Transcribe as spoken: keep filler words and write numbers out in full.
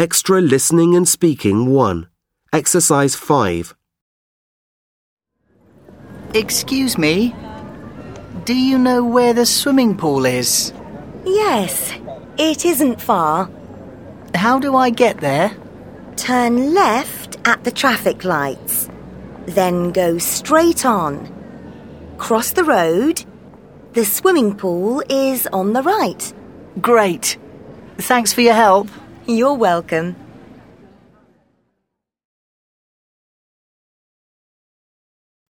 Extra Listening and Speaking one. Exercise five. Excuse me, do you know where the swimming pool is? Yes, it isn't far. How do I get there? Turn left at the traffic lights. Then go straight on. Cross the road. The swimming pool is on the right. Great. Thanks for your help. You're welcome.